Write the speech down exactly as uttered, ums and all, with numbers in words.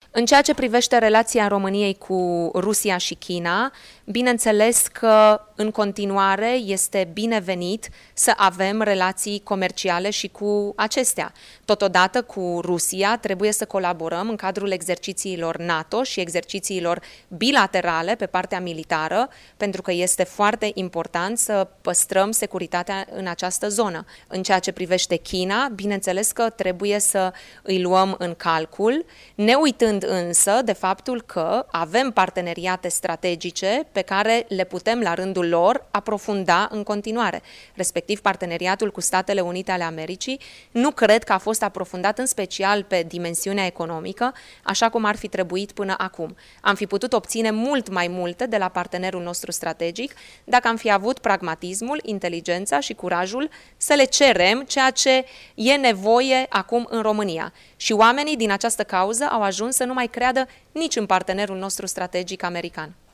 În ceea ce privește relația României cu Rusia și China, bineînțeles că în continuare este binevenit să avem relații comerciale și cu acestea. Totodată cu Rusia trebuie să colaborăm în cadrul exercițiilor NATO și exercițiilor bilaterale pe partea militară, pentru că este foarte important să păstrăm securitatea în această zonă. În ceea ce privește China, bineînțeles că trebuie să îi luăm în calcul, ne uitând însă de faptul că avem parteneriate strategice pe care le putem la rândul lor aprofunda în continuare. Respectiv parteneriatul cu Statele Unite ale Americii nu cred că a fost aprofundat în special pe dimensiunea economică, așa cum ar fi trebuit până acum. Am fi putut obține mult mai multe de la partenerul nostru strategic dacă am fi avut pragmatismul, inteligența și curajul să le cerem ceea ce e nevoie acum în România. Și oamenii din această cauză au ajuns să nu mai creadă nici în partenerul nostru strategic american.